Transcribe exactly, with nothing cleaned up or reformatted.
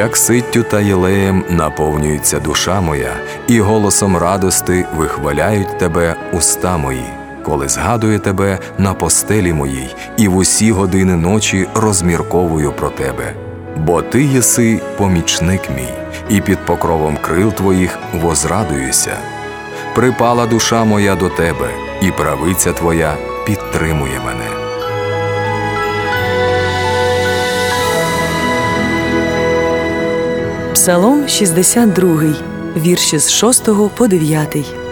Як ситтю та єлеєм наповнюється душа моя, і голосом радости вихваляють тебе уста мої, коли згадую тебе на постелі моїй, і в усі години ночі розмірковую про тебе. Бо ти єси помічник мій, і під покровом крил твоїх возрадуюся. Припала душа моя до тебе, і правиця твоя підтримує мене. Псалом шістдесят другий, вірші з шостого по дев'ятий.